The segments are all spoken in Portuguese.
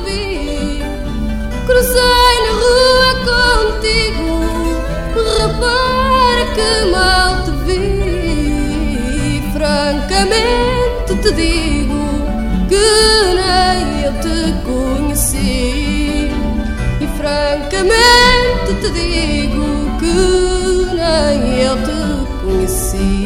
vi. Cruzei na rua contigo, repara que mal te vi. Francamente te digo que nem eu te conheci. E francamente te digo que nem eu te conheci.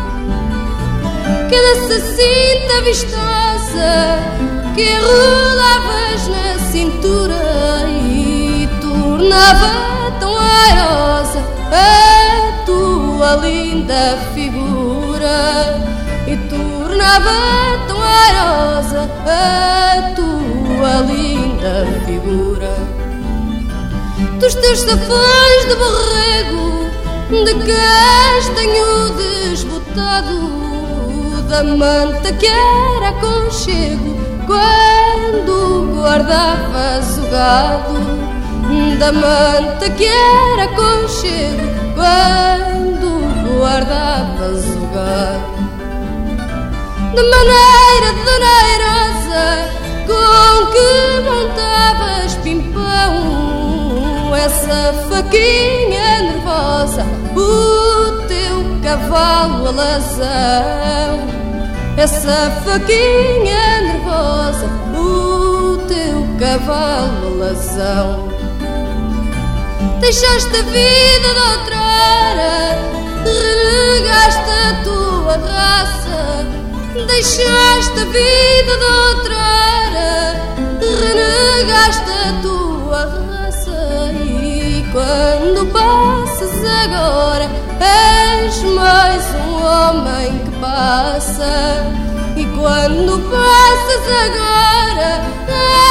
Cada cinta vistosa que enrolavas na cintura e tornava tão airosa a tua linda figura, e tornava tão airosa a tua linda figura. Dos teus safões de borrego, de castanho desbotado, da manta que era aconchego quando guardavas o gado, da manta que era aconchego quando guardavas o gado. De maneira deneirosa com que montavas pimpão, essa faquinha nervosa, o teu cavalo alazão, essa faquinha nervosa, o teu cavalo alazão. Deixaste a vida de outrora, renegaste a tua raça. Deixaste a vida de outrora, renegaste a tua raça. E quando passas agora, és mais um homem que passa. E quando passas agora,